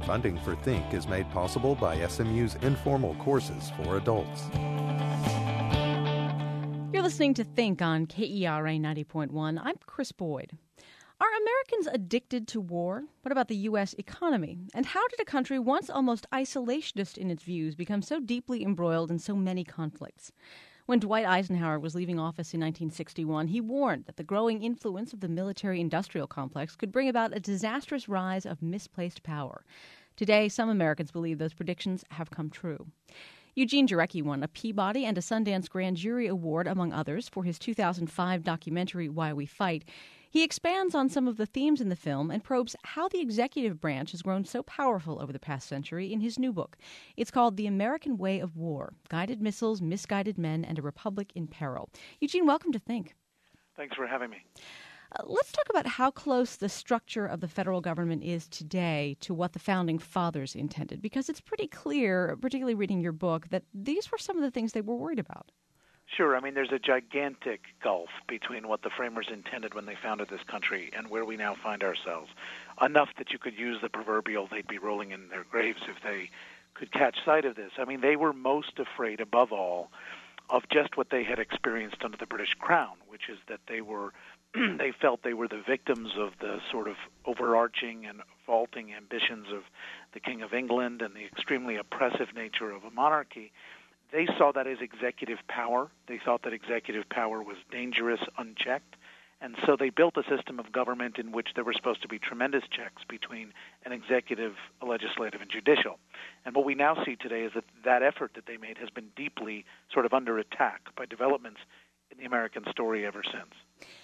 Funding for Think is made possible by SMU's informal courses for adults. You're listening to Think on KERA 90.1. I'm Chris Boyd. Are Americans addicted to war? What about the U.S. economy? And how did a country once almost isolationist in its views become so deeply embroiled in so many conflicts? When Dwight Eisenhower was leaving office in 1961, he warned that the growing influence of the military-industrial complex could bring about a disastrous rise of misplaced power. Today, some Americans believe those predictions have come true. Eugene Jarecki won a Peabody and a Sundance Grand Jury Award, among others, for his 2005 documentary, Why We Fight. He expands on some of the themes in the film and probes how the executive branch has grown so powerful over the past century in his new book. It's called The American Way of War: Guided Missiles, Misguided Men, and a Republic in Peril. Eugene, welcome to Think. Thanks for having me. Let's talk about how close the structure of the federal government is today to what the Founding Fathers intended, because it's pretty clear, particularly reading your book, that these were some of the things they were worried about. Sure. I mean, there's a gigantic gulf between what the framers intended when they founded this country and where we now find ourselves. Enough that you could use the proverbial they'd be rolling in their graves if they could catch sight of this. I mean, they were most afraid, above all, of just what they had experienced under the British Crown, which is that they felt they were the victims of the sort of overarching and vaulting ambitions of the King of England and the extremely oppressive nature of a monarchy. They saw that as executive power. They thought that executive power was dangerous, unchecked. And so they built a system of government in which there were supposed to be tremendous checks between an executive, a legislative, and judicial. And what we now see today is that that effort that they made has been deeply sort of under attack by developments in the American story ever since.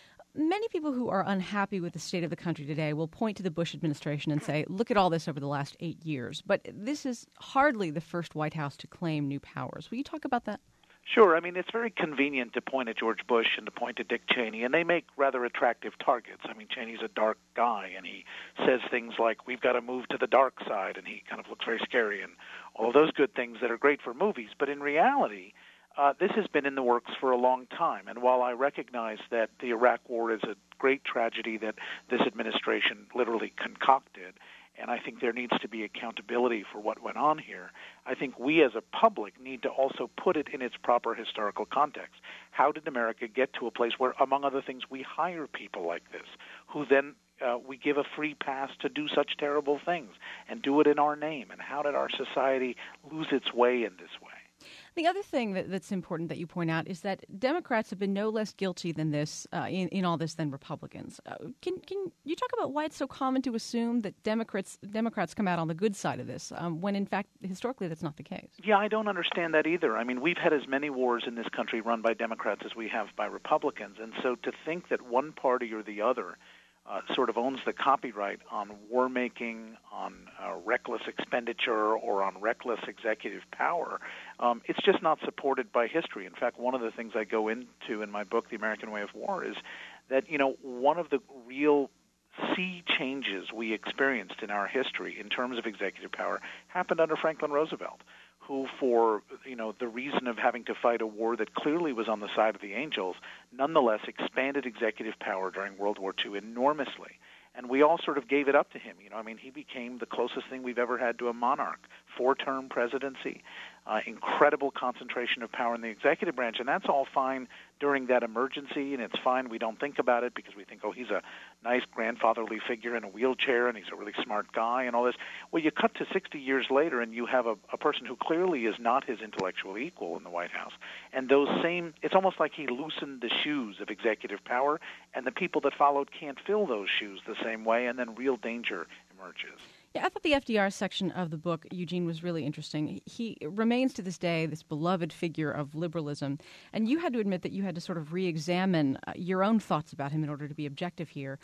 Many people who are unhappy with the state of the country today will point to the Bush administration and say, look at all this over the last 8 years. But this is hardly the first White House to claim new powers. Will you talk about that? Sure. I mean, it's very convenient to point at George Bush and to point at Dick Cheney, and they make rather attractive targets. I mean, Cheney's a dark guy, and he says things like, we've got to move to the dark side, and he kind of looks very scary, and all of those good things that are great for movies. But in reality, this has been in the works for a long time, and while I recognize that the Iraq War is a great tragedy that this administration literally concocted, and I think there needs to be accountability for what went on here, I think we as a public need to also put it in its proper historical context. How did America get to a place where, among other things, we hire people like this, who then we give a free pass to do such terrible things and do it in our name? And how did our society lose its way in this way? The other thing that's important that you point out is that Democrats have been no less guilty than this in all this than Republicans. Can you talk about why it's so common to assume that Democrats come out on the good side of this when, in fact, historically that's not the case? Yeah, I don't understand that either. I mean, we've had as many wars in this country run by Democrats as we have by Republicans, and so to think that one party or the other sort of owns the copyright on war making, on reckless expenditure, or on reckless executive power, it's just not supported by history. In fact, one of the things I go into in my book, The American Way of War, is that, you know, one of the real sea changes we experienced in our history in terms of executive power happened under Franklin Roosevelt, who, for the reason of having to fight a war that clearly was on the side of the angels, nonetheless expanded executive power during World War II enormously. And we all sort of gave it up to him. He became the closest thing we've ever had to a monarch. 4-term presidency, incredible concentration of power in the executive branch, and that's all fine during that emergency, and it's fine. We don't think about it because we think, oh, he's a nice grandfatherly figure in a wheelchair, and he's a really smart guy and all this. Well, you cut to 60 years later, and you have a person who clearly is not his intellectual equal in the White House. And it's almost like he loosened the shoes of executive power, and the people that followed can't fill those shoes the same way, and then real danger emerges. Yeah, I thought the FDR section of the book, Eugene, was really interesting. He remains to this day this beloved figure of liberalism, and you had to admit that you had to sort of re-examine your own thoughts about him in order to be objective here.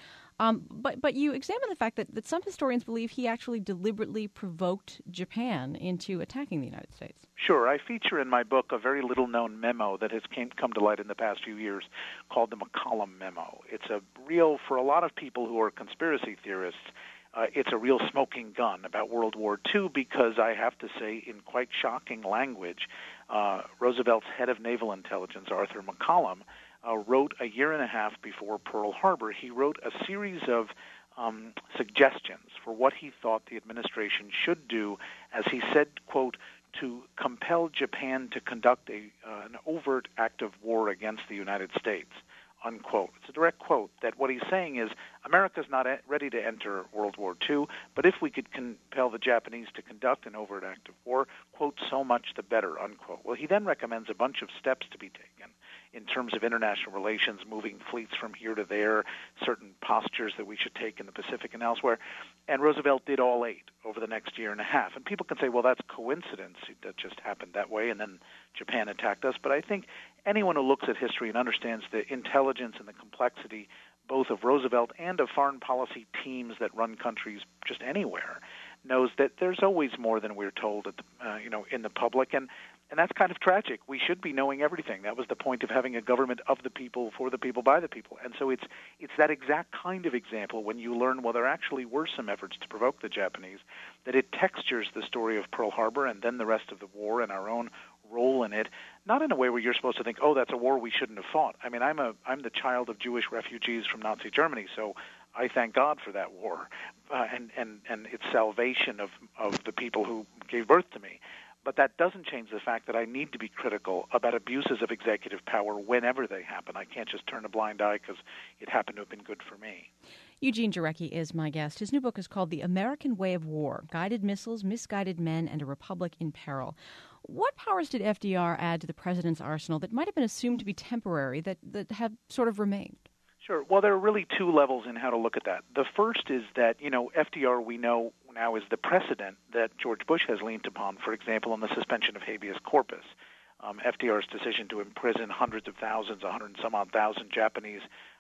But you examine the fact that some historians believe he actually deliberately provoked Japan into attacking the United States. Sure. I feature in my book a very little-known memo that has come to light in the past few years called the McCollum Memo. It's for a lot of people who are conspiracy theorists, it's a real smoking gun about World War II because I have to say, in quite shocking language, Roosevelt's head of naval intelligence, Arthur McCollum, wrote a year and a half before Pearl Harbor. He wrote a series of suggestions for what he thought the administration should do, as he said, quote, to compel Japan to conduct an overt act of war against the United States, unquote. It's a direct quote that what he's saying is America's not ready to enter World War II, but if we could compel the Japanese to conduct an overt act of war, quote, so much the better, unquote. Well, he then recommends a bunch of steps to be taken in terms of international relations, moving fleets from here to there, certain postures that we should take in the Pacific and elsewhere. And Roosevelt did all 8 over the next year and a half. And people can say, well, that's coincidence. That just happened that way, and then Japan attacked us. But I think anyone who looks at history and understands the intelligence and the complexity both of Roosevelt and of foreign policy teams that run countries just anywhere knows that there's always more than we're told at the, in the public. And that's kind of tragic. We should be knowing everything. That was the point of having a government of the people, for the people, by the people. And so it's that exact kind of example when you learn, well, there actually were some efforts to provoke the Japanese, that it textures the story of Pearl Harbor and then the rest of the war and our own role in it, not in a way where you're supposed to think, oh, that's a war we shouldn't have fought. I mean, I'm the child of Jewish refugees from Nazi Germany, so I thank God for that war and its salvation of the people who gave birth to me. But that doesn't change the fact that I need to be critical about abuses of executive power whenever they happen. I can't just turn a blind eye because it happened to have been good for me. Eugene Jarecki is my guest. His new book is called The American Way of War, Guided Missiles, Misguided Men, and a Republic in Peril. What powers did FDR add to the president's arsenal that might have been assumed to be temporary that have sort of remained? Sure. Well, there are really 2 levels in how to look at that. The first is that, FDR, we know now, is the precedent that George Bush has leaned upon, for example, on the suspension of habeas corpus. FDR's decision to imprison hundreds of thousands, 100 and some odd thousand Japanese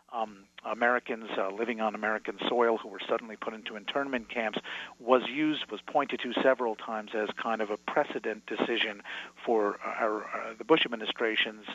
Americans living on American soil who were suddenly put into internment camps was pointed to several times as kind of a precedent decision for the Bush administration's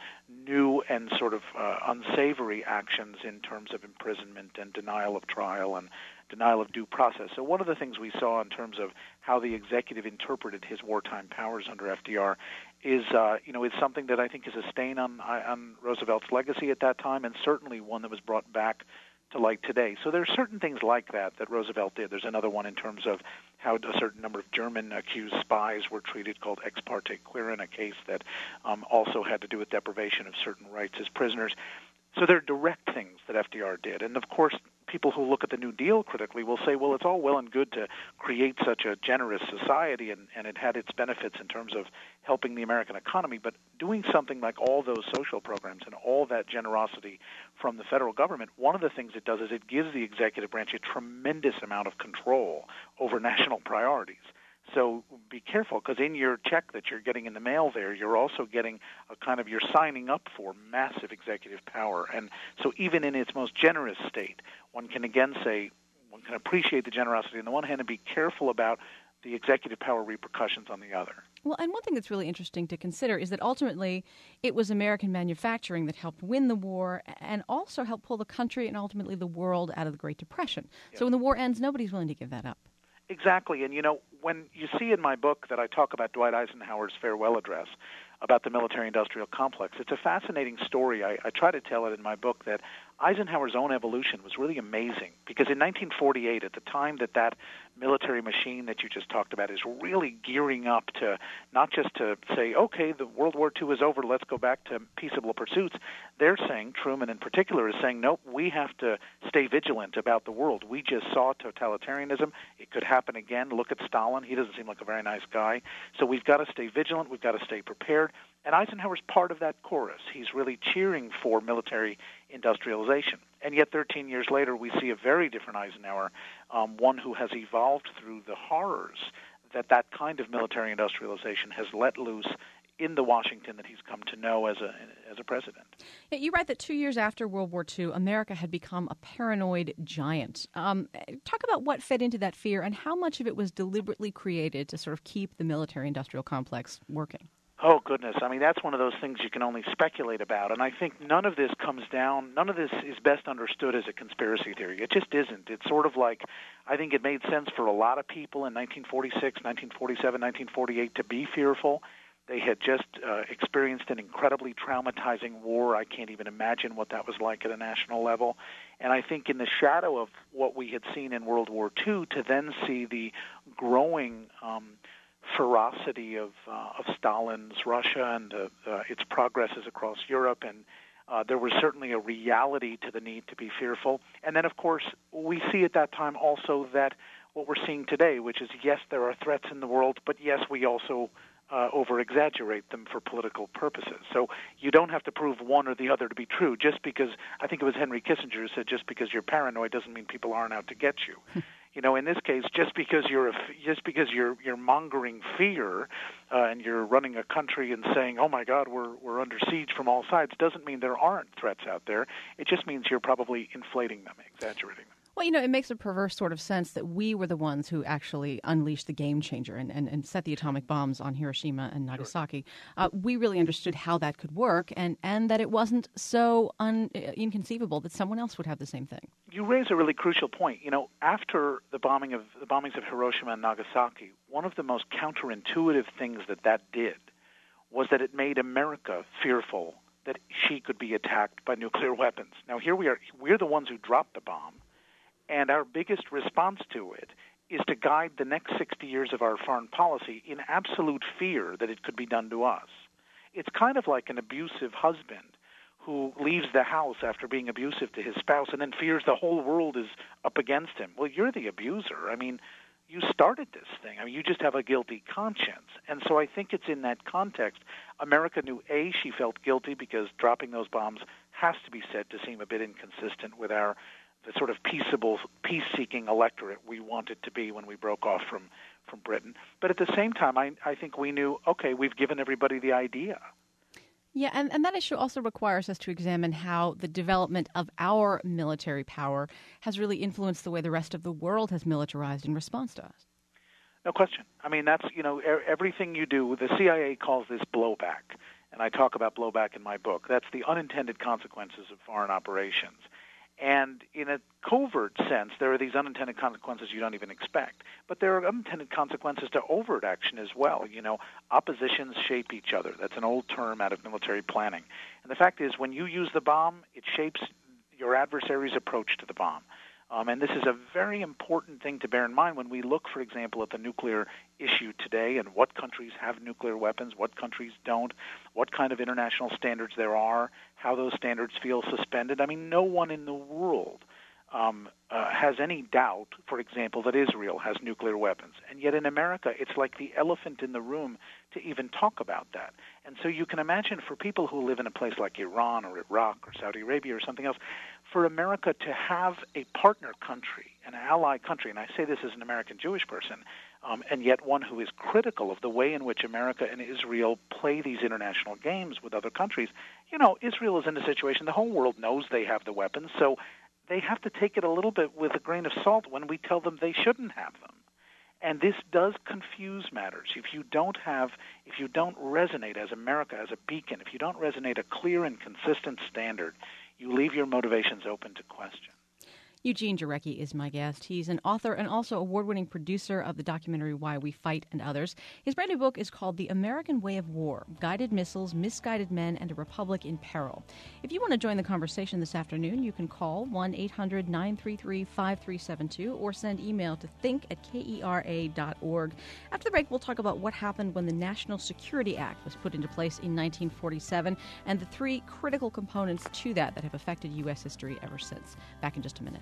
new and sort of unsavory actions in terms of imprisonment and denial of trial and denial of due process. So one of the things we saw in terms of how the executive interpreted his wartime powers under FDR is something that I think is a stain on Roosevelt's legacy at that time, and certainly one that was brought back to light today. So there are certain things like that Roosevelt did. There's another one in terms of how a certain number of German accused spies were treated called ex parte Quirin, a case that also had to do with deprivation of certain rights as prisoners. So there are direct things that FDR did. And, of course, people who look at the New Deal critically will say, well, it's all well and good to create such a generous society, and it had its benefits in terms of helping the American economy, but doing something like all those social programs and all that generosity from the federal government, one of the things it does is it gives the executive branch a tremendous amount of control over national priorities. So be careful, because in your check that you're getting in the mail there, you're also getting you're signing up for massive executive power. And so even in its most generous state, one can again say, one can appreciate the generosity on the one hand and be careful about the executive power repercussions on the other. Well, and one thing that's really interesting to consider is that ultimately it was American manufacturing that helped win the war and also helped pull the country and ultimately the world out of the Great Depression. Yep. So when the war ends, nobody's willing to give that up. Exactly. And, when you see in my book that I talk about Dwight Eisenhower's farewell address about the military-industrial complex, it's a fascinating story. I try to tell it in my book that Eisenhower's own evolution was really amazing, because in 1948, at the time that military machine that you just talked about is really gearing up to not just to say, okay, the World War II is over, let's go back to peaceable pursuits. They're saying, Truman in particular is saying, nope, we have to stay vigilant about the world. We just saw totalitarianism. It could happen again. Look at Stalin. He doesn't seem like a very nice guy. So we've got to stay vigilant. We've got to stay prepared. And Eisenhower's part of that chorus. He's really cheering for military industrialization. And yet 13 years later, we see a very different Eisenhower, one who has evolved through the horrors that kind of military industrialization has let loose in the Washington that he's come to know as a president. You write that 2 years after World War II, America had become a paranoid giant. Talk about what fed into that fear and how much of it was deliberately created to sort of keep the military-industrial complex working. Oh, goodness. I mean, that's one of those things you can only speculate about. And I think none of this is best understood as a conspiracy theory. It just isn't. It's sort of like, I think it made sense for a lot of people in 1946, 1947, 1948 to be fearful. They had just experienced an incredibly traumatizing war. I can't even imagine what that was like at a national level. And I think in the shadow of what we had seen in World War II, to then see the growing ferocity of Stalin's Russia and its progresses across Europe, and there was certainly a reality to the need to be fearful. And then, of course, we see at that time also that what we're seeing today, which is, yes, there are threats in the world, but yes, we also over-exaggerate them for political purposes. So you don't have to prove one or the other to be true. Just because, I think it was Henry Kissinger who said, just because you're paranoid doesn't mean people aren't out to get you. You know, in this case, just because you're mongering fear and you're running a country and saying, "Oh my God, we're under siege from all sides," doesn't mean there aren't threats out there. It just means you're probably inflating them, exaggerating them. Well, you know, it makes a perverse sort of sense that we were the ones who actually unleashed the game changer and set the atomic bombs on Hiroshima and Nagasaki. Sure. We really understood how that could work and that it wasn't so inconceivable that someone else would have the same thing. You raise a really crucial point. You know, after the bombings of Hiroshima and Nagasaki, one of the most counterintuitive things that did was that it made America fearful that she could be attacked by nuclear weapons. Now, here we're the ones who dropped the bomb. And our biggest response to it is to guide the next 60 years of our foreign policy in absolute fear that it could be done to us. It's kind of like an abusive husband who leaves the house after being abusive to his spouse and then fears the whole world is up against him. Well, you're the abuser. I mean, you started this thing. I mean, you just have a guilty conscience. And so I think it's in that context. America knew, A, she felt guilty because dropping those bombs has to be said to seem a bit inconsistent with the sort of peaceable, peace-seeking electorate we wanted to be when we broke off from Britain. But at the same time, I think we knew, okay, we've given everybody the idea. Yeah, and that issue also requires us to examine how the development of our military power has really influenced the way the rest of the world has militarized in response to us. No question. I mean, that's, you know, everything you do, the CIA calls this blowback, and I talk about blowback in my book. That's the unintended consequences of foreign operations. And in a covert sense, there are these unintended consequences you don't even expect. But there are unintended consequences to overt action as well. You know, oppositions shape each other. That's an old term out of military planning. And the fact is, when you use the bomb, it shapes your adversary's approach to the bomb. And this is a very important thing to bear in mind when we look, for example, at the nuclear issue today and what countries have nuclear weapons, what countries don't, what kind of international standards there are, how those standards feel suspended. I mean, no one in the world has any doubt, for example, that Israel has nuclear weapons. And yet in America, it's like the elephant in the room to even talk about that. And so you can imagine for people who live in a place like Iran or Iraq or Saudi Arabia or something else, for America to have a partner country, an ally country, and I say this as an American Jewish person, and yet one who is critical of the way in which America and Israel play these international games with other countries. You know, Israel is in a situation, the whole world knows they have the weapons, so they have to take it a little bit with a grain of salt when we tell them they shouldn't have them. And this does confuse matters. If you don't resonate as America, as a beacon, if you don't resonate a clear and consistent standard, you leave your motivations open to question. Eugene Jarecki is my guest. He's an author and also award-winning producer of the documentary Why We Fight and Others. His brand new book is called The American Way of War, Guided Missiles, Misguided Men, and a Republic in Peril. If you want to join the conversation this afternoon, you can call 1-800-933-5372 or send email to think@kera.org. After the break, we'll talk about what happened when the National Security Act was put into place in 1947 and the three critical components to that have affected U.S. history ever since. Back in just a minute.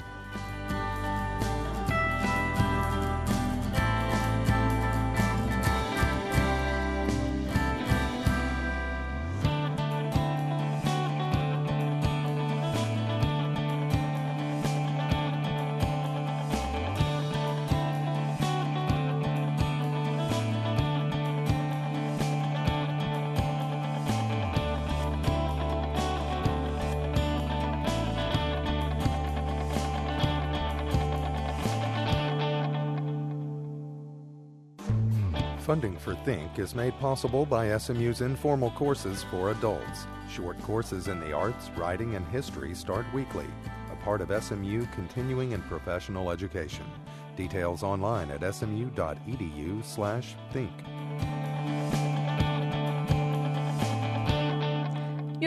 Funding for Think is made possible by SMU's informal courses for adults. Short courses in the arts, writing, and history start weekly, a part of SMU continuing and professional education. Details online at smu.edu/think.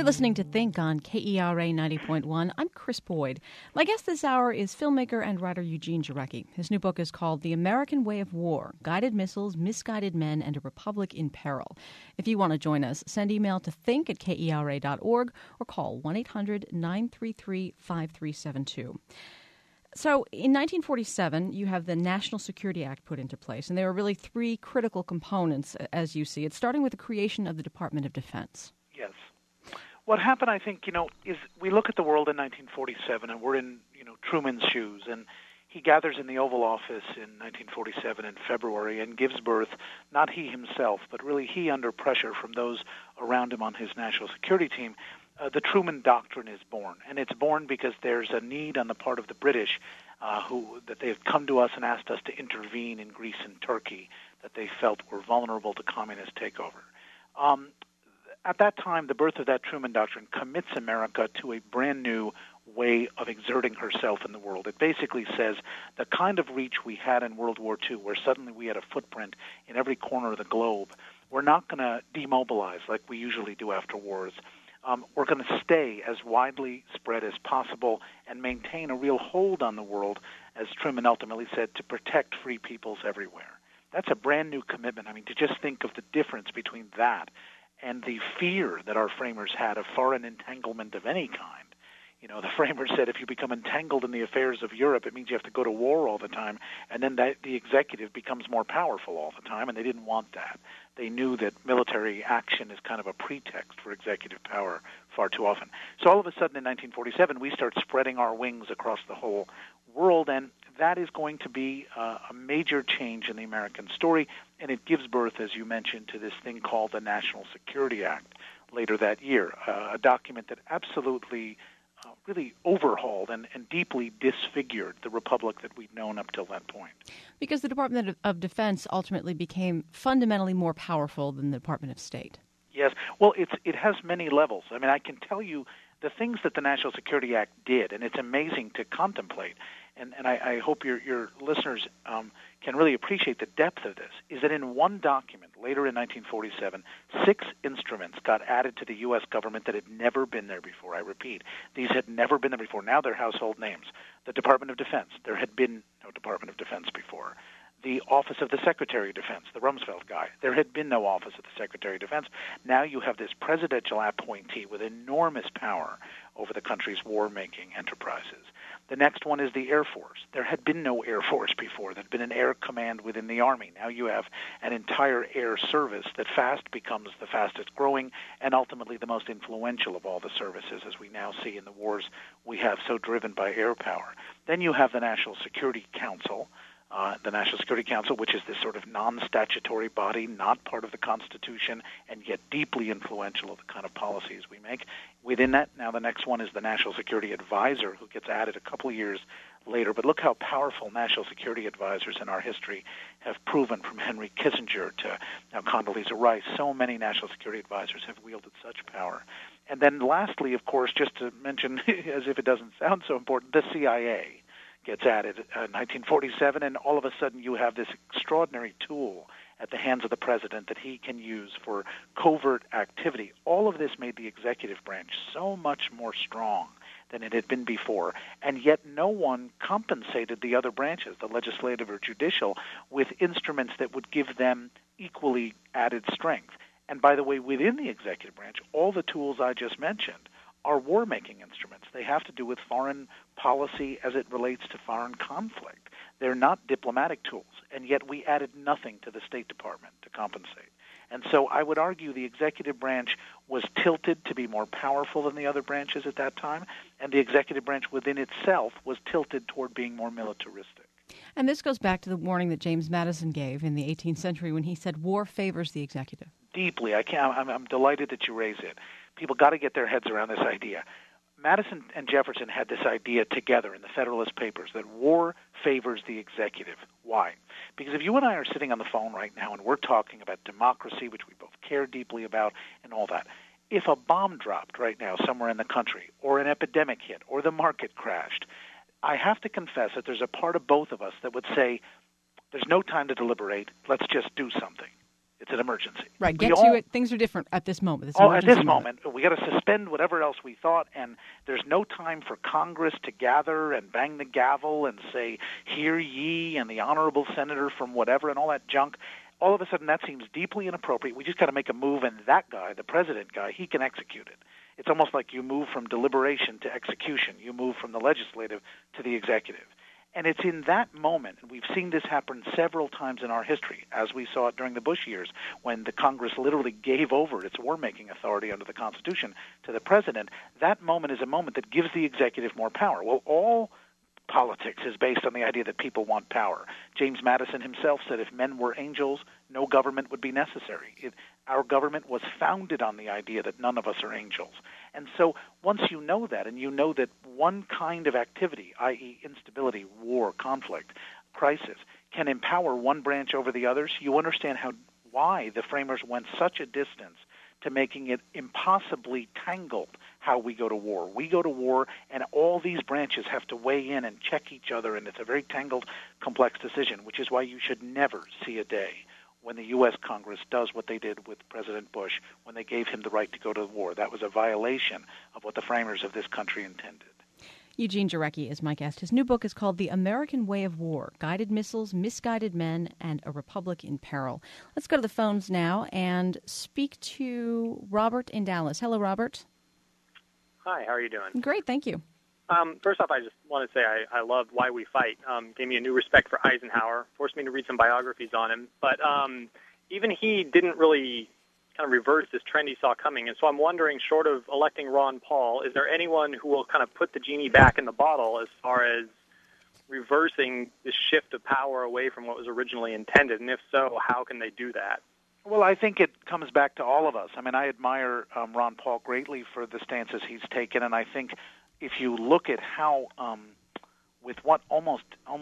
listening to Think on KERA 90.1. I'm Chris Boyd. My guest this hour is filmmaker and writer Eugene Jarecki. His new book is called The American Way of War, Guided Missiles, Misguided Men, and a Republic in Peril. If you want to join us, send email to think@kera.org or call 1-800-933-5372. So in 1947, you have the National Security Act put into place, and there are really three critical components, as you see it, starting with the creation of the Department of Defense. Yes. What happened, I think, is we look at the world in 1947, and we're in, Truman's shoes, and he gathers in the Oval Office in 1947 in February and gives birth, not he himself, but really he under pressure from those around him on his national security team. The Truman Doctrine is born, and it's born because there's a need on the part of the British that they've come to us and asked us to intervene in Greece and Turkey that they felt were vulnerable to communist takeover. At that time, the birth of that Truman Doctrine commits America to a brand new way of exerting herself in the world. It basically says the kind of reach we had in World War II, where suddenly we had a footprint in every corner of the globe, we're not going to demobilize like we usually do after wars. We're going to stay as widely spread as possible and maintain a real hold on the world, as Truman ultimately said, to protect free peoples everywhere. That's a brand new commitment. I mean, to just think of the difference between that and the fear that our framers had of foreign entanglement of any kind. The framers said if you become entangled in the affairs of Europe, it means you have to go to war all the time, and then the executive becomes more powerful all the time, and they didn't want that. They knew that military action is kind of a pretext for executive power far too often. So all of a sudden in 1947, we start spreading our wings across the whole world, and that is going to be a major change in the American story, and it gives birth, as you mentioned, to this thing called the National Security Act later that year, a document that absolutely really overhauled and deeply disfigured the republic that we'd known up till that point. Because the Department of Defense ultimately became fundamentally more powerful than the Department of State. Yes. Well, it has many levels. I mean, I can tell you the things that the National Security Act did, and it's amazing to contemplate, and I hope your listeners can really appreciate the depth of this, is that in one document later in 1947, 6 instruments got added to the U.S. government that had never been there before. I repeat, these had never been there before. Now they're household names. The Department of Defense. There had been no Department of Defense before. The Office of the Secretary of Defense, the Rumsfeld guy. There had been no Office of the Secretary of Defense. Now you have this presidential appointee with enormous power over the country's war-making enterprises. The next one is the Air Force. There had been no Air Force before. There had been an air command within the Army. Now you have an entire air service that fast becomes the fastest growing and ultimately the most influential of all the services, as we now see in the wars we have so driven by air power. Then you have the National Security Council, which is this sort of non-statutory body, not part of the Constitution, and yet deeply influential of the kind of policies we make. Within that, now the next one is the National Security Advisor, who gets added a couple of years later. But look how powerful national security advisors in our history have proven, from Henry Kissinger to now Condoleezza Rice. So many national security advisors have wielded such power. And then lastly, of course, just to mention, as if it doesn't sound so important, the CIA gets added in 1947, and all of a sudden you have this extraordinary tool at the hands of the president that he can use for covert activity. All of this made the executive branch so much more strong than it had been before, and yet no one compensated the other branches, the legislative or judicial, with instruments that would give them equally added strength. And by the way, within the executive branch, all the tools I just mentioned are war-making instruments. They have to do with foreign policy as it relates to foreign conflict. They're not diplomatic tools, and yet we added nothing to the State Department to compensate. And so I would argue the executive branch was tilted to be more powerful than the other branches at that time, and the executive branch within itself was tilted toward being more militaristic. And this goes back to the warning that James Madison gave in the 18th century when he said war favors the executive. Deeply. I'm delighted that you raise it. People got to get their heads around this idea. Madison and Jefferson had this idea together in the Federalist Papers that war favors the executive. Why? Because if you and I are sitting on the phone right now and we're talking about democracy, which we both care deeply about, and all that, if a bomb dropped right now somewhere in the country, or an epidemic hit, or the market crashed, I have to confess that there's a part of both of us that would say, there's no time to deliberate, let's just do something. It's an emergency. Right. Get to it. Things are different at this moment. At this moment. We got to suspend whatever else we thought, and there's no time for Congress to gather and bang the gavel and say, "Hear ye," and the honorable senator from whatever and all that junk. All of a sudden, that seems deeply inappropriate. We just got to make a move, and that guy, the president guy, he can execute it. It's almost like you move from deliberation to execution. You move from the legislative to the executive. And it's in that moment, and we've seen this happen several times in our history, as we saw it during the Bush years, when the Congress literally gave over its war-making authority under the Constitution to the president. That moment is a moment that gives the executive more power. Well, all politics is based on the idea that people want power. James Madison himself said if men were angels, no government would be necessary. Our government was founded on the idea that none of us are angels. And so once you know that, and you know that one kind of activity, i.e. instability, war, conflict, crisis, can empower one branch over the others, you understand why the framers went such a distance to making it impossibly tangled how we go to war. We go to war, and all these branches have to weigh in and check each other, and it's a very tangled, complex decision, which is why you should never see a day when the U.S. Congress does what they did with President Bush when they gave him the right to go to war. That was a violation of what the framers of this country intended. Eugene Jarecki is my guest. His new book is called The American Way of War, Guided Missiles, Misguided Men, and a Republic in Peril. Let's go to the phones now and speak to Robert in Dallas. Hello, Robert. Hi, how are you doing? Great, thank you. First off, I just want to say I loved Why We Fight. Gave me a new respect for Eisenhower, forced me to read some biographies on him. But even he didn't really kind of reverse this trend he saw coming. And so I'm wondering, short of electing Ron Paul, is there anyone who will kind of put the genie back in the bottle as far as reversing this shift of power away from what was originally intended? And if so, how can they do that? Well, I think it comes back to all of us. I mean, I admire Ron Paul greatly for the stances he's taken, and I think if you look at how, with what almost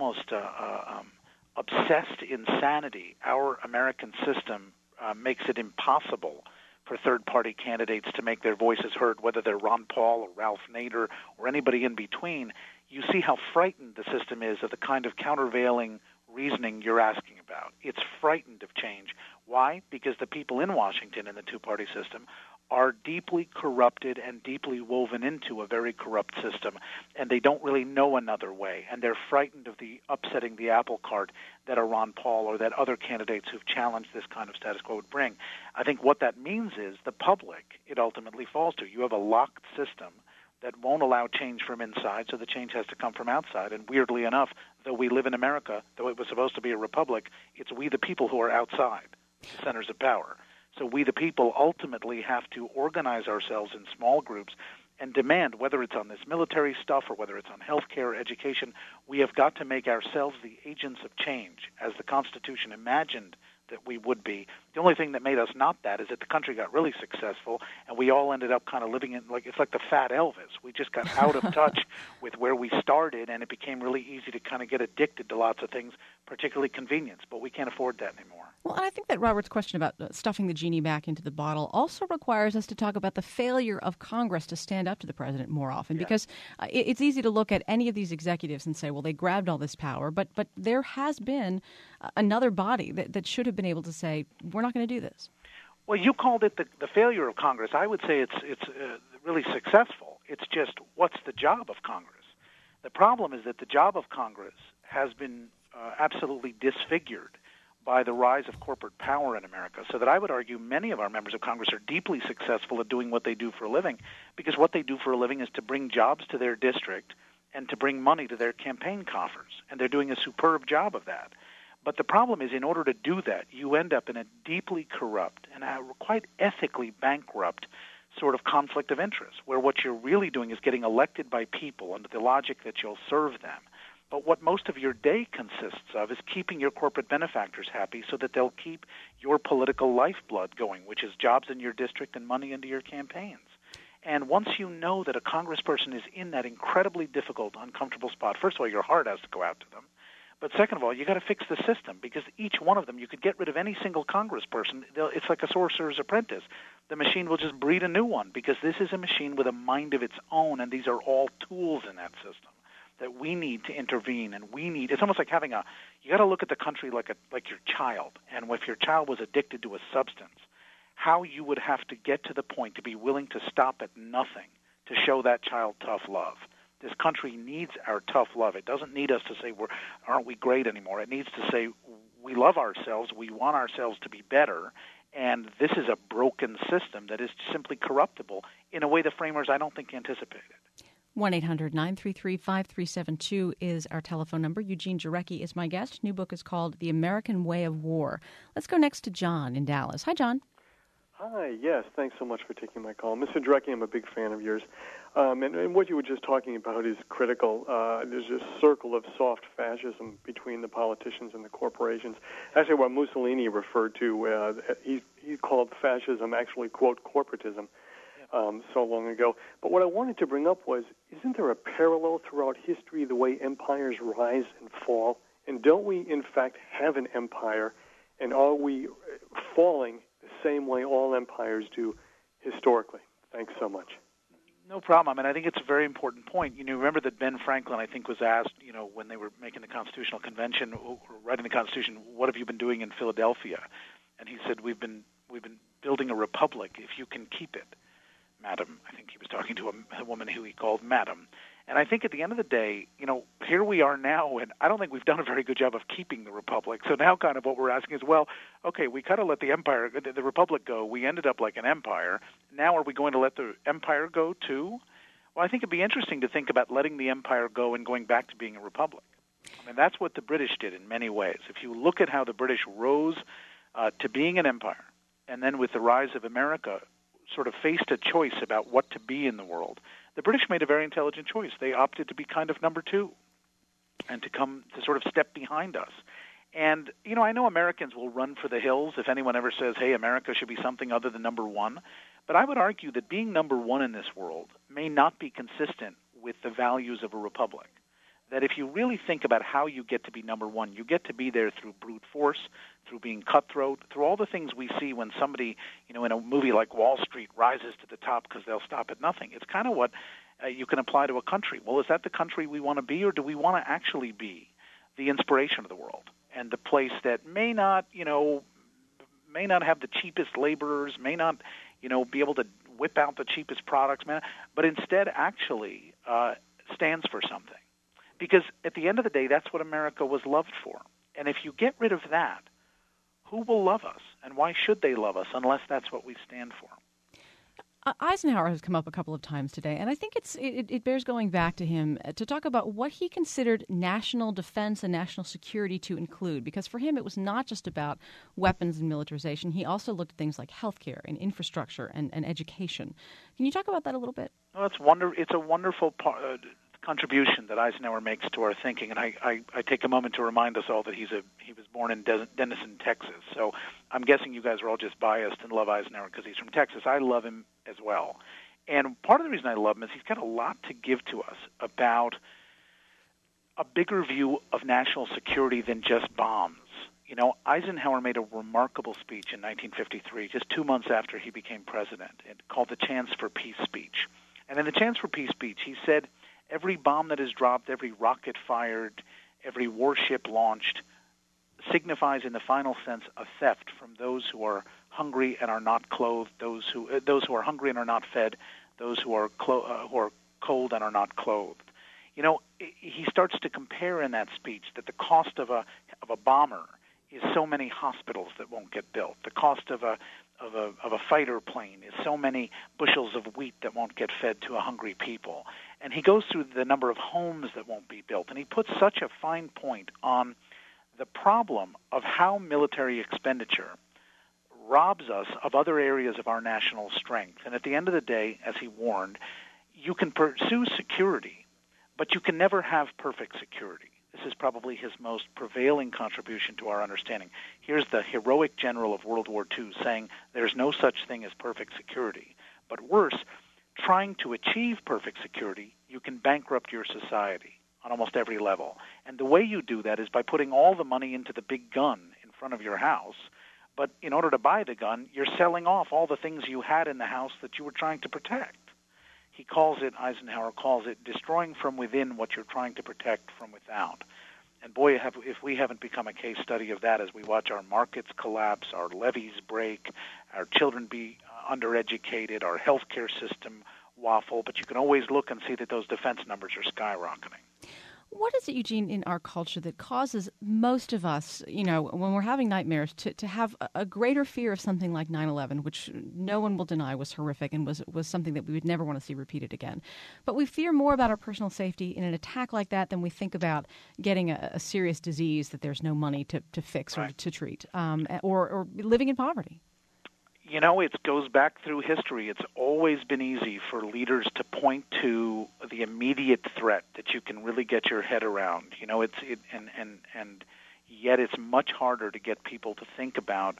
obsessed insanity our American system makes it impossible for third-party candidates to make their voices heard, whether they're Ron Paul or Ralph Nader or anybody in between, you see how frightened the system is of the kind of countervailing reasoning you're asking about. It's frightened of change. Why? Because the people in Washington in the two-party system are deeply corrupted and deeply woven into a very corrupt system, and they don't really know another way, and they're frightened of the upsetting the apple cart that a Ron Paul or that other candidates who've challenged this kind of status quo would bring. I think what that means is the public, it ultimately falls to. You have a locked system that won't allow change from inside, so the change has to come from outside. And weirdly enough, though we live in America, though it was supposed to be a republic, it's we the people who are outside the centers of power. So we the people ultimately have to organize ourselves in small groups and demand, whether it's on this military stuff or whether it's on healthcare, education, we have got to make ourselves the agents of change, as the Constitution imagined that we would be. The only thing that made us not that is that the country got really successful, and we all ended up kind of living in, it's like the fat Elvis. We just got out of touch with where we started, and it became really easy to kind of get addicted to lots of things, particularly convenience, but we can't afford that anymore. Well, I think that Robert's question about stuffing the genie back into the bottle also requires us to talk about the failure of Congress to stand up to the president more often, because it's easy to look at any of these executives and say, well, they grabbed all this power, but there has been another body that should have been able to say, we're not going to do this. Well, you called it the failure of Congress. I would say it's really successful. It's just, what's the job of Congress? The problem is that the job of Congress has been absolutely disfigured by the rise of corporate power in America, so that I would argue many of our members of Congress are deeply successful at doing what they do for a living, because what they do for a living is to bring jobs to their district and to bring money to their campaign coffers, and they're doing a superb job of that. But the problem is, in order to do that, you end up in a deeply corrupt and a quite ethically bankrupt sort of conflict of interest, where what you're really doing is getting elected by people under the logic that you'll serve them. But what most of your day consists of is keeping your corporate benefactors happy so that they'll keep your political lifeblood going, which is jobs in your district and money into your campaigns. And once you know that a congressperson is in that incredibly difficult, uncomfortable spot, first of all, your heart has to go out to them. But second of all, you got to fix the system, because each one of them, you could get rid of any single congressperson. It's like a sorcerer's apprentice. The machine will just breed a new one, because this is a machine with a mind of its own, and these are all tools in that system. that we need to intervene, and it's almost like you got to look at the country like your child, and if your child was addicted to a substance, how you would have to get to the point to be willing to stop at nothing to show that child tough love. This country needs our tough love. It doesn't need us to say aren't we great anymore. It needs to say we love ourselves, we want ourselves to be better, and this is a broken system that is simply corruptible in a way the framers, I don't think, anticipated. 1-800-933-5372 is our telephone number. Eugene Jarecki is my guest. New book is called The American Way of War. Let's go next to John in Dallas. Hi, John. Hi, yes, thanks so much for taking my call. Mr. Jarecki, I'm a big fan of yours. And what you were just talking about is critical. There's a circle of soft fascism between the politicians and the corporations. Actually, what Mussolini referred to, he called fascism actually, quote, corporatism. So long ago. But what I wanted to bring up was, isn't there a parallel throughout history the way empires rise and fall? And don't we, in fact, have an empire? And are we falling the same way all empires do historically? Thanks so much. No problem. I mean, I think it's a very important point. Remember that Ben Franklin, I think, was asked, when they were making the Constitutional Convention, or writing the Constitution, what have you been doing in Philadelphia? And he said, we've been building a republic if you can keep it. Madam. I think he was talking to a woman who he called Madam. And I think at the end of the day, here we are now, and I don't think we've done a very good job of keeping the republic. So now kind of what we're asking is, well, okay, we kind of let the republic go. We ended up like an empire. Now are we going to let the empire go too? Well, I think it'd be interesting to think about letting the empire go and going back to being a republic. I mean, that's what the British did in many ways. If you look at how the British rose to being an empire, and then with the rise of America, sort of faced a choice about what to be in the world, the British made a very intelligent choice. They opted to be kind of number two and to sort of step behind us. And, I know Americans will run for the hills if anyone ever says, hey, America should be something other than number one. But I would argue that being number one in this world may not be consistent with the values of a republic. That if you really think about how you get to be number one, you get to be there through brute force, through being cutthroat, through all the things we see when somebody, in a movie like Wall Street rises to the top because they'll stop at nothing. It's kind of what you can apply to a country. Well, is that the country we want to be, or do we want to actually be the inspiration of the world and the place that may not have the cheapest laborers, may not, be able to whip out the cheapest products, but instead actually stands for something? Because at the end of the day, that's what America was loved for. And if you get rid of that, who will love us? And why should they love us unless that's what we stand for? Eisenhower has come up a couple of times today, and I think it bears going back to him to talk about what he considered national defense and national security to include. Because for him, it was not just about weapons and militarization. He also looked at things like healthcare and infrastructure and education. Can you talk about that a little bit? Well, it's a wonderful contribution that Eisenhower makes to our thinking, and I take a moment to remind us all that he was born in Denison, Texas. So I'm guessing you guys are all just biased and love Eisenhower because he's from Texas. I love him as well. And part of the reason I love him is he's got a lot to give to us about a bigger view of national security than just bombs. Eisenhower made a remarkable speech in 1953, just 2 months after he became president, called the Chance for Peace speech. And in the Chance for Peace speech, he said, every bomb that is dropped, every rocket fired, every warship launched signifies in the final sense a theft from those who are hungry and are not clothed, those who are hungry and are not fed, those who are cold and are not clothed. He starts to compare in that speech that the cost of a bomber is so many hospitals that won't get built. The cost of a fighter plane is so many bushels of wheat that won't get fed to a hungry people. And he goes through the number of homes that won't be built. And he puts such a fine point on the problem of how military expenditure robs us of other areas of our national strength. And at the end of the day, as he warned, you can pursue security, but you can never have perfect security. This is probably his most prevailing contribution to our understanding. Here's the heroic general of World War II saying there's no such thing as perfect security. But worse, trying to achieve perfect security, you can bankrupt your society on almost every level. And the way you do that is by putting all the money into the big gun in front of your house. But in order to buy the gun, you're selling off all the things you had in the house that you were trying to protect. Eisenhower calls it, destroying from within what you're trying to protect from without. And boy, if we haven't become a case study of that as we watch our markets collapse, our levees break, our children be undereducated, our healthcare system waffle, but you can always look and see that those defense numbers are skyrocketing. What is it, Eugene, in our culture that causes most of us, when we're having nightmares, to have a greater fear of something like 9/11, which no one will deny was horrific and was something that we would never want to see repeated again. But we fear more about our personal safety in an attack like that than we think about getting a serious disease that there's no money to fix or to treat, or living in poverty. It goes back through history. It's always been easy for leaders to point to the immediate threat that you can really get your head around. And yet it's much harder to get people to think about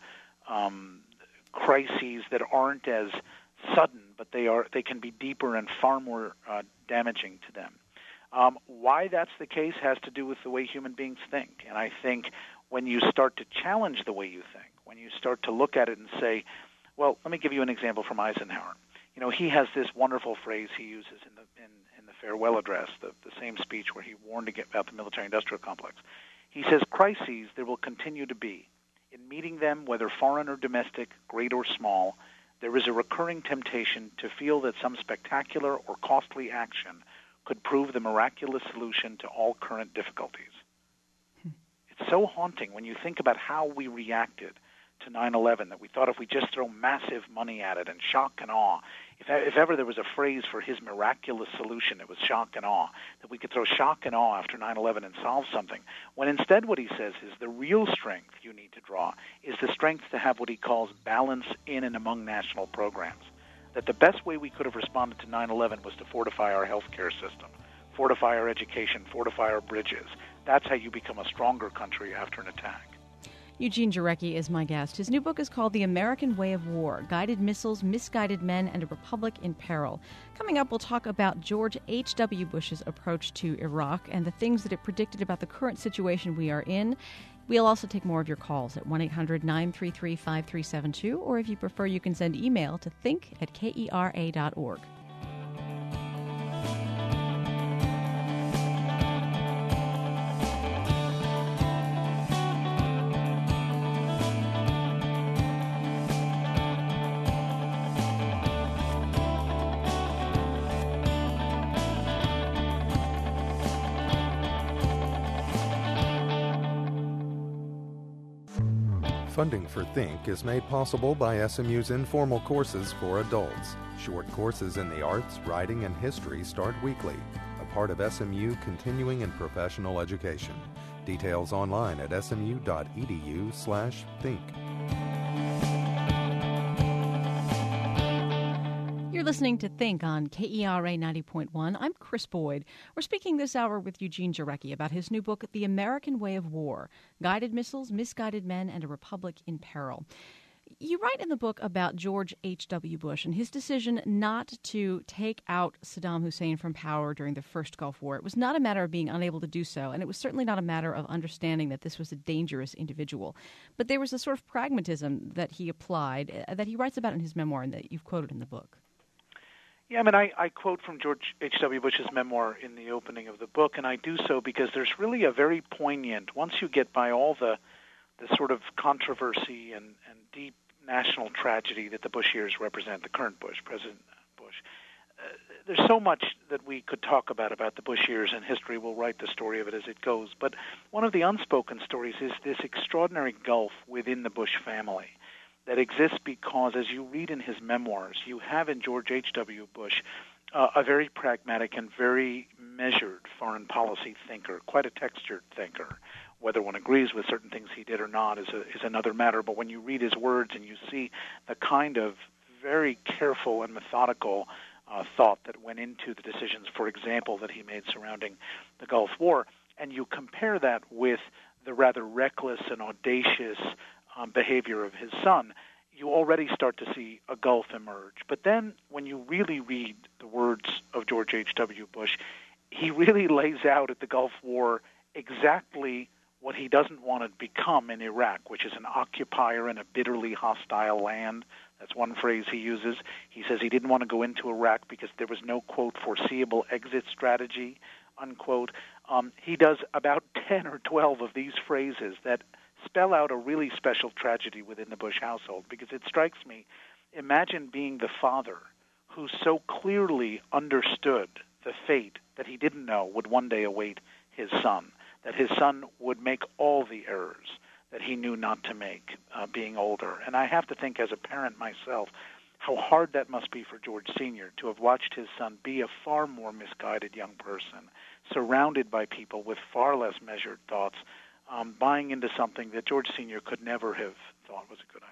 crises that aren't as sudden, but they can be deeper and far more damaging to them. Why that's the case has to do with the way human beings think. And I think when you start to challenge the way you think, when you start to look at it and say, well, let me give you an example from Eisenhower. He has this wonderful phrase he uses in the farewell address, the same speech where he warned about the military-industrial complex. He says, crises there will continue to be. In meeting them, whether foreign or domestic, great or small, there is a recurring temptation to feel that some spectacular or costly action could prove the miraculous solution to all current difficulties. It's so haunting when you think about how we reacted to 9/11, that we thought if we just throw massive money at it and shock and awe, if ever there was a phrase for his miraculous solution, it was shock and awe, that we could throw shock and awe after 9/11 and solve something, when instead what he says is the real strength you need to draw is the strength to have what he calls balance in and among national programs. That the best way we could have responded to 9/11 was to fortify our healthcare system, fortify our education, fortify our bridges. That's how you become a stronger country after an attack. Eugene Jarecki is my guest. His new book is called The American Way of War, Guided Missiles, Misguided Men, and a Republic in Peril. Coming up, we'll talk about George H.W. Bush's approach to Iraq and the things that it predicted about the current situation we are in. We'll also take more of your calls at 1-800-933-5372, or if you prefer, you can send email to think@kera.org. Funding for Think is made possible by SMU's informal courses for adults. Short courses in the arts, writing, and history start weekly, a part of SMU continuing and professional education. Details online at smu.edu/think. You're listening to Think on KERA 90.1. I'm Chris Boyd. We're speaking this hour with Eugene Jarecki about his new book, The American Way of War, Guided Missiles, Misguided Men, and a Republic in Peril. You write in the book about George H.W. Bush and his decision not to take out Saddam Hussein from power during the first Gulf War. It was not a matter of being unable to do so, and it was certainly not a matter of understanding that this was a dangerous individual. But there was a sort of pragmatism that he applied, that he writes about in his memoir and that you've quoted in the book. Yeah, I quote from George H.W. Bush's memoir in the opening of the book, and I do so because there's really a very poignant, once you get by all the sort of controversy and deep national tragedy that the Bush years represent, the current Bush, President Bush, there's so much that we could talk about the Bush years, and history will write the story of it as it goes. But one of the unspoken stories is this extraordinary gulf within the Bush family that exists because, as you read in his memoirs, you have in George H.W. Bush a very pragmatic and very measured foreign policy thinker, quite a textured thinker. Whether one agrees with certain things he did or not is another matter, but when you read his words and you see the kind of very careful and methodical thought that went into the decisions, for example, that he made surrounding the Gulf War, and you compare that with the rather reckless and audacious behavior of his son, you already start to see a gulf emerge. But then when you really read the words of George H.W. Bush, he really lays out at the Gulf War exactly what he doesn't want to become in Iraq, which is an occupier in a bitterly hostile land. That's one phrase he uses. He says he didn't want to go into Iraq because there was no, quote, foreseeable exit strategy, unquote. He does about 10 or 12 of these phrases that spell out a really special tragedy within the Bush household, because it strikes me, imagine being the father who so clearly understood the fate that he didn't know would one day await his son, that his son would make all the errors that he knew not to make being older. And I have to think, as a parent myself, how hard that must be for George Sr. to have watched his son be a far more misguided young person, surrounded by people with far less measured thoughts, buying into something that George Sr. could never have thought was a good idea.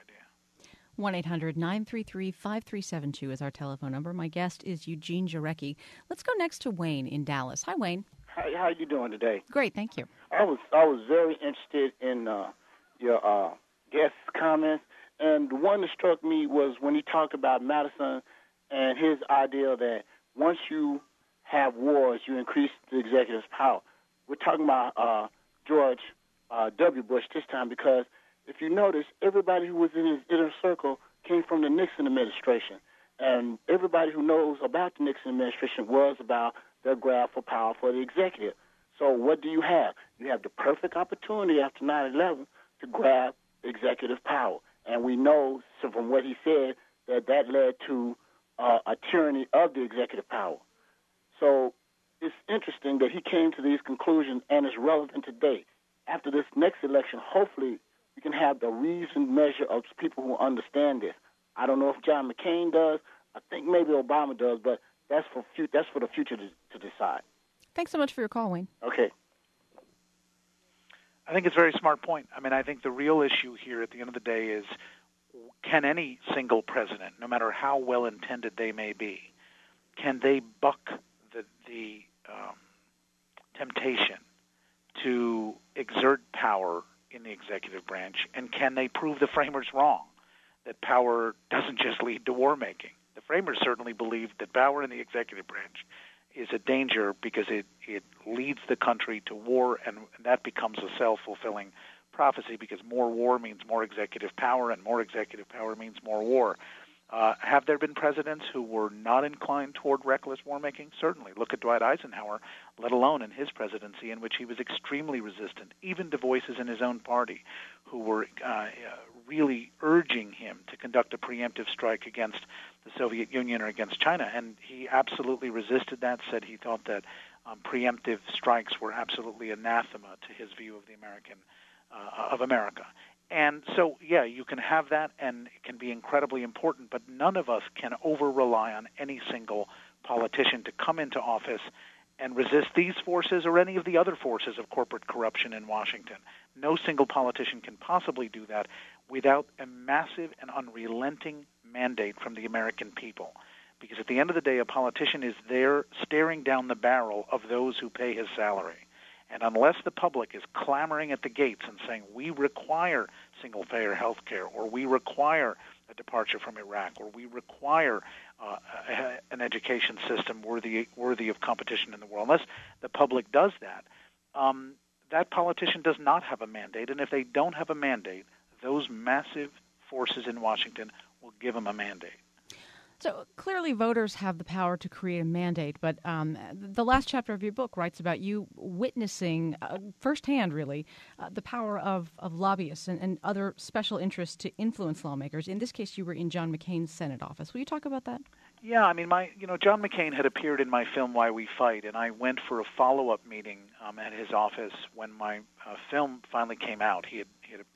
1-800-933-5372 is our telephone number. My guest is Eugene Jarecki. Let's go next to Wayne in Dallas. Hi, Wayne. How are you doing today? Great, thank you. I was very interested in your guest's comments, and the one that struck me was when he talked about Madison and his idea that once you have wars, you increase the executive's power. We're talking about George W. Bush this time, because if you notice, everybody who was in his inner circle came from the Nixon administration, and everybody who knows about the Nixon administration was about their grab for power for the executive. So what do you have? You have the perfect opportunity after 9/11 to grab executive power. And we know, so from what he said, that led to a tyranny of the executive power. So it's interesting that he came to these conclusions, and it's relevant today. After this next election, hopefully we can have the reasoned measure of people who understand this. I don't know if John McCain does. I think maybe Obama does, but that's for the future to decide. Thanks so much for your call, Wayne. Okay. I think it's a very smart point. I mean, I think the real issue here at the end of the day is, can any single president, no matter how well-intended they may be, can they buck the temptation to exert power in the executive branch, and can they prove the framers wrong, that power doesn't just lead to war-making? The framers certainly believed that power in the executive branch is a danger because it leads the country to war, and that becomes a self-fulfilling prophecy, because more war means more executive power, and more executive power means more war. Have there been presidents who were not inclined toward reckless war-making? Certainly. Look at Dwight Eisenhower, let alone in his presidency, in which he was extremely resistant, even to voices in his own party who were really urging him to conduct a preemptive strike against the Soviet Union or against China. And he absolutely resisted that, said he thought that preemptive strikes were absolutely anathema to his view of America. And so, yeah, you can have that, and it can be incredibly important, but none of us can over-rely on any single politician to come into office and resist these forces or any of the other forces of corporate corruption in Washington. No single politician can possibly do that without a massive and unrelenting mandate from the American people. Because at the end of the day, a politician is there staring down the barrel of those who pay his salary. And unless the public is clamoring at the gates and saying, we require single-payer health care, or we require a departure from Iraq, or we require an education system worthy of competition in the world, unless the public does that, that politician does not have a mandate. And if they don't have a mandate, those massive forces in Washington will give them a mandate. So clearly voters have the power to create a mandate, but the last chapter of your book writes about you witnessing firsthand, really, the power of lobbyists and other special interests to influence lawmakers. In this case, you were in John McCain's Senate office. Will you talk about that? Yeah, I mean, John McCain had appeared in my film Why We Fight, and I went for a follow-up meeting at his office when my film finally came out. He had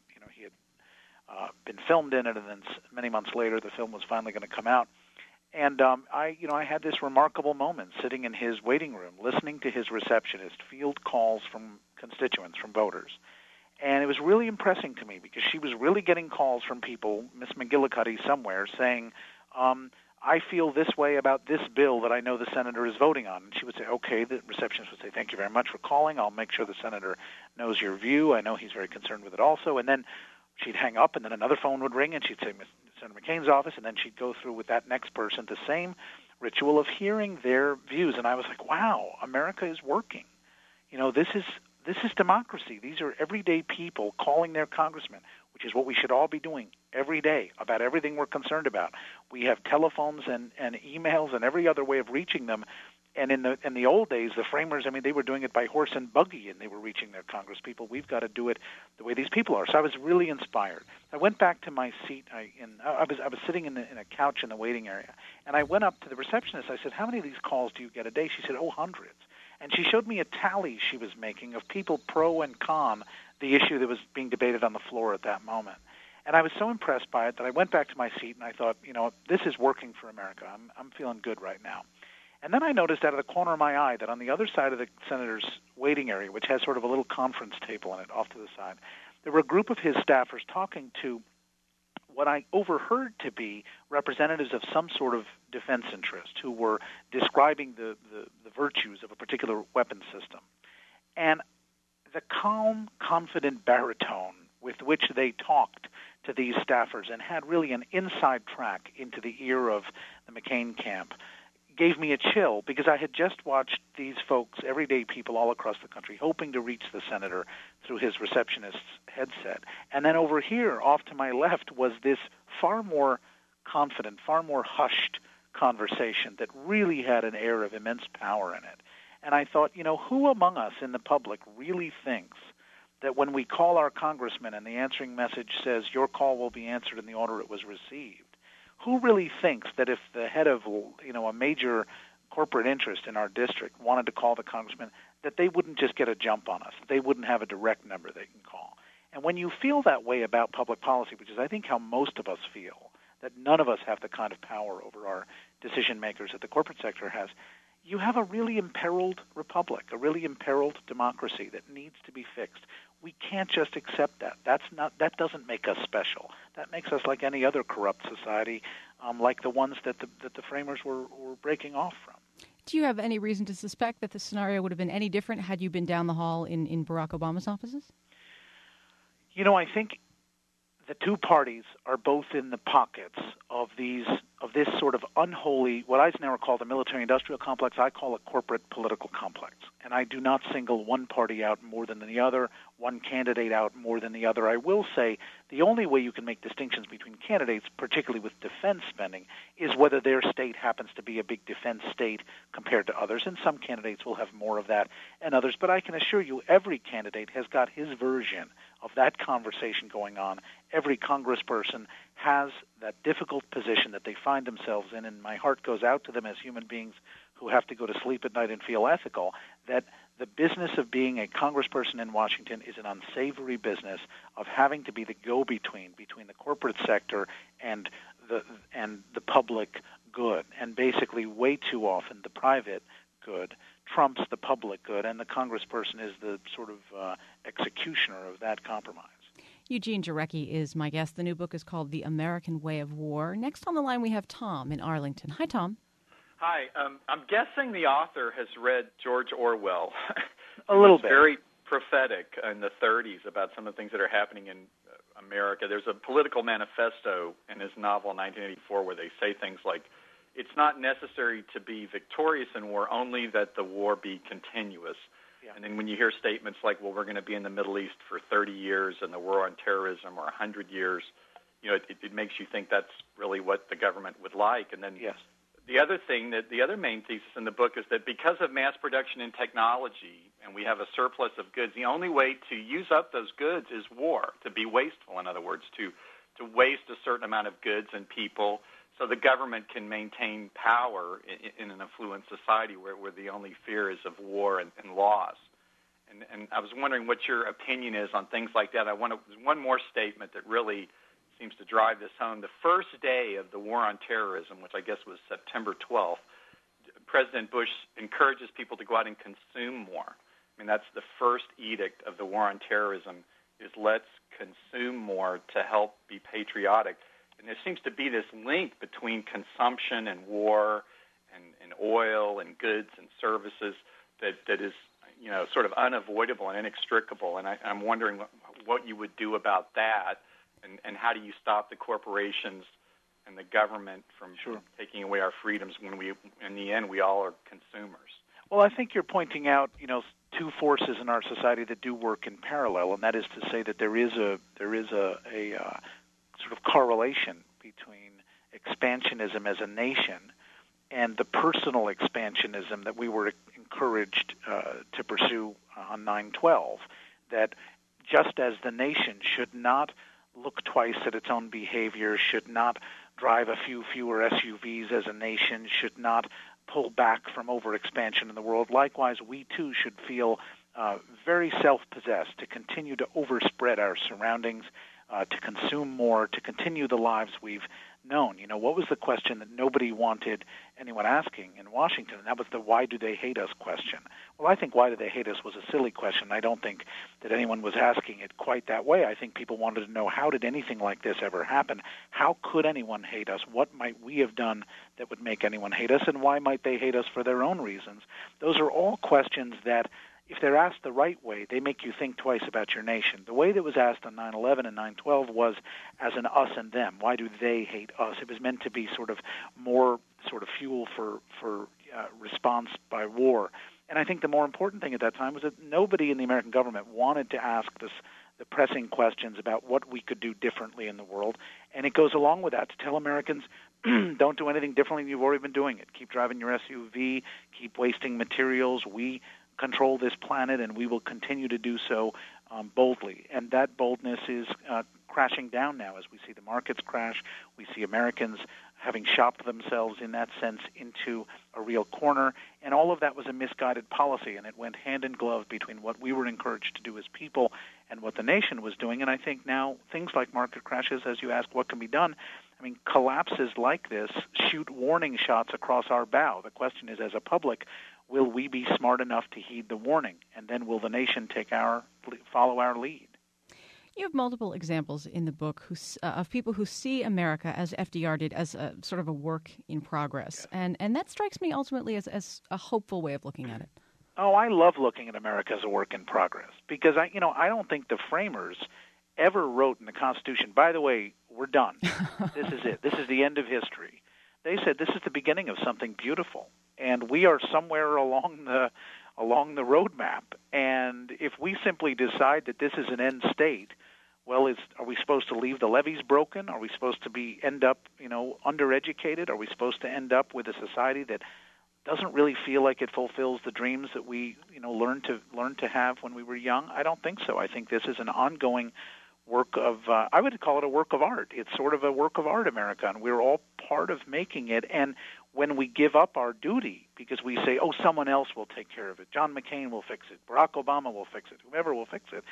been filmed in it, and then many months later, the film was finally going to come out. And I had this remarkable moment sitting in his waiting room, listening to his receptionist field calls from constituents, from voters. And it was really impressing to me because she was really getting calls from people, Miss McGillicuddy somewhere, saying, I feel this way about this bill that I know the senator is voting on. And she would say, okay, the receptionist would say, thank you very much for calling. I'll make sure the senator knows your view. I know he's very concerned with it also. And then she'd hang up, and then another phone would ring, and she'd say, Senator McCain's office, and then she'd go through with that next person the same ritual of hearing their views. And I was like, wow, America is working. This is this is democracy. These are everyday people calling their congressmen, which is what we should all be doing every day about everything we're concerned about. We have telephones and emails and every other way of reaching them. And in the old days, the framers, I mean, they were doing it by horse and buggy, and they were reaching their congresspeople. We've got to do it the way these people are. So I was really inspired. I went back to my seat. I was sitting in a couch in the waiting area, and I went up to the receptionist. I said, "How many of these calls do you get a day?" She said, "Oh, hundreds." And she showed me a tally she was making of people pro and con the issue that was being debated on the floor at that moment. And I was so impressed by it that I went back to my seat and I thought, this is working for America. I'm feeling good right now. And then I noticed out of the corner of my eye that on the other side of the senator's waiting area, which has sort of a little conference table in it off to the side, there were a group of his staffers talking to what I overheard to be representatives of some sort of defense interest who were describing the virtues of a particular weapon system. And the calm, confident baritone with which they talked to these staffers and had really an inside track into the ear of the McCain camp gave me a chill, because I had just watched these folks, everyday people all across the country, hoping to reach the senator through his receptionist's headset. And then over here, off to my left, was this far more confident, far more hushed conversation that really had an air of immense power in it. And I thought, who among us in the public really thinks that when we call our congressman and the answering message says your call will be answered in the order it was received, who really thinks that if the head of, a major corporate interest in our district wanted to call the congressman, that they wouldn't just get a jump on us, that they wouldn't have a direct number they can call? And when you feel that way about public policy, which is I think how most of us feel, that none of us have the kind of power over our decision makers that the corporate sector has, you have a really imperiled republic, a really imperiled democracy that needs to be fixed. We can't just accept that. That doesn't make us special. That makes us like any other corrupt society, like the ones that the framers were breaking off from. Do you have any reason to suspect that the scenario would have been any different had you been down the hall in Barack Obama's offices? I think the two parties are both in the pockets of this sort of unholy, what Eisenhower called a military-industrial complex, I call a corporate political complex. And I do not single one party out more than the other, one candidate out more than the other. I will say the only way you can make distinctions between candidates, particularly with defense spending, is whether their state happens to be a big defense state compared to others. And some candidates will have more of that and others. But I can assure you every candidate has got his version of that conversation going on. Every congressperson has that difficult position that they find themselves in, and my heart goes out to them as human beings who have to go to sleep at night and feel ethical, that the business of being a congressperson in Washington is an unsavory business of having to be the go-between between the corporate sector and the public good. And basically, way too often, the private good trumps the public good, and the congressperson is the sort of executioner of that compromise. Eugene Jarecki is my guest. The new book is called The American Way of War. Next on the line, we have Tom in Arlington. Hi, Tom. Hi. I'm guessing the author has read George Orwell. A little bit. Very prophetic in the 30s about some of the things that are happening in America. There's a political manifesto in his novel 1984 where they say things like, it's not necessary to be victorious in war, only that the war be continuous. Yeah. And then when you hear statements like, well, we're going to be in the Middle East for 30 years and the war on terrorism or 100 years, it makes you think that's really what the government would like. And then yes. The other thing, the other main thesis in the book is that because of mass production and technology, and we have a surplus of goods, the only way to use up those goods is war, to be wasteful, in other words, to waste a certain amount of goods and people so the government can maintain power in an affluent society where the only fear is of war and loss. And I was wondering what your opinion is on things like that. There's one more statement that really seems to drive this home. The first day of the war on terrorism, which I guess was September 12th, President Bush encourages people to go out and consume more. I mean, that's the first edict of the war on terrorism, is let's consume more to help be patriotic. And there seems to be this link between consumption and war and oil and goods and services that is, sort of unavoidable and inextricable. And I'm wondering what you would do about that, and how do you stop the corporations and the government from taking away our freedoms when in the end, we all are consumers. Well, I think you're pointing out, two forces in our society that do work in parallel, and that is to say that there is a sort of correlation between expansionism as a nation and the personal expansionism that we were encouraged to pursue on 9/12. That just as the nation should not look twice at its own behavior, should not drive a few fewer SUVs as a nation, should not pull back from overexpansion in the world, likewise, we too should feel very self-possessed to continue to overspread our surroundings, to consume more, to continue the lives we've known. What was the question that nobody wanted anyone asking in Washington? And that was the why do they hate us question. Well, I think why do they hate us was a silly question. I don't think that anyone was asking it quite that way. I think people wanted to know, how did anything like this ever happen? How could anyone hate us? What might we have done that would make anyone hate us? And why might they hate us for their own reasons? Those are all questions that, if they're asked the right way, they make you think twice about your nation. The way that was asked on 9/11 and 9/12 was as an us and them. Why do they hate us? It was meant to be more fuel for response by war. And I think the more important thing at that time was that nobody in the American government wanted to ask the pressing questions about what we could do differently in the world. And it goes along with that to tell Americans, don't do anything differently than you've already been doing it. Keep driving your SUV, keep wasting materials. We control this planet, and we will continue to do so boldly. And that boldness is crashing down now as we see the markets crash. We see Americans having shopped themselves in that sense into a real corner. And all of that was a misguided policy, and it went hand in glove between what we were encouraged to do as people and what the nation was doing. And I think now things like market crashes, as you ask what can be done, collapses like this shoot warning shots across our bow. The question is, as a public, will we be smart enough to heed the warning? And then will the nation follow our lead? You have multiple examples in the book of people who see America, as FDR did, as a sort of a work in progress. Yes. And that strikes me ultimately as a hopeful way of looking at it. Oh, I love looking at America as a work in progress because I don't think the framers ever wrote in the Constitution, by the way, we're done. This is it. This is the end of history. They said this is the beginning of something beautiful. And we are somewhere along the roadmap. And if we simply decide that this is an end state, well, are we supposed to leave the levees broken? Are we supposed to end up undereducated? Are we supposed to end up with a society that doesn't really feel like it fulfills the dreams that we learned to have when we were young? I don't think so. I think this is an ongoing work of, I would call it a work of art. It's sort of a work of art, America, and we're all part of making it. And when we give up our duty because we say, oh, someone else will take care of it, John McCain will fix it, Barack Obama will fix it, whoever will fix it,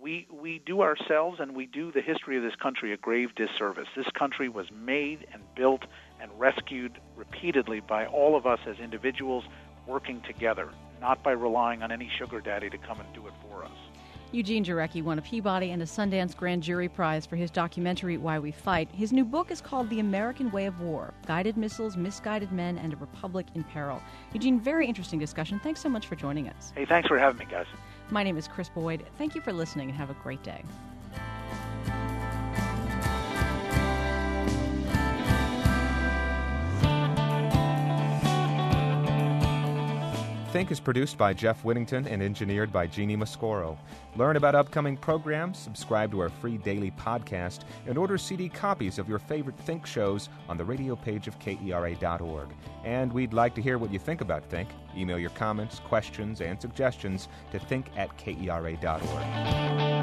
we do ourselves and we do the history of this country a grave disservice. This country was made and built and rescued repeatedly by all of us as individuals working together, not by relying on any sugar daddy to come and do it for us. Eugene Jarecki won a Peabody and a Sundance Grand Jury Prize for his documentary, Why We Fight. His new book is called The American Way of War, Guided Missiles, Misguided Men, and a Republic in Peril. Eugene, very interesting discussion. Thanks so much for joining us. Hey, thanks for having me, guys. My name is Chris Boyd. Thank you for listening and have a great day. Think is produced by Jeff Whittington and engineered by Jeannie Mascoro. Learn about upcoming programs, subscribe to our free daily podcast, and order CD copies of your favorite Think shows on the radio page of KERA.org. And we'd like to hear what you think about Think. Email your comments, questions, and suggestions to think@KERA.org.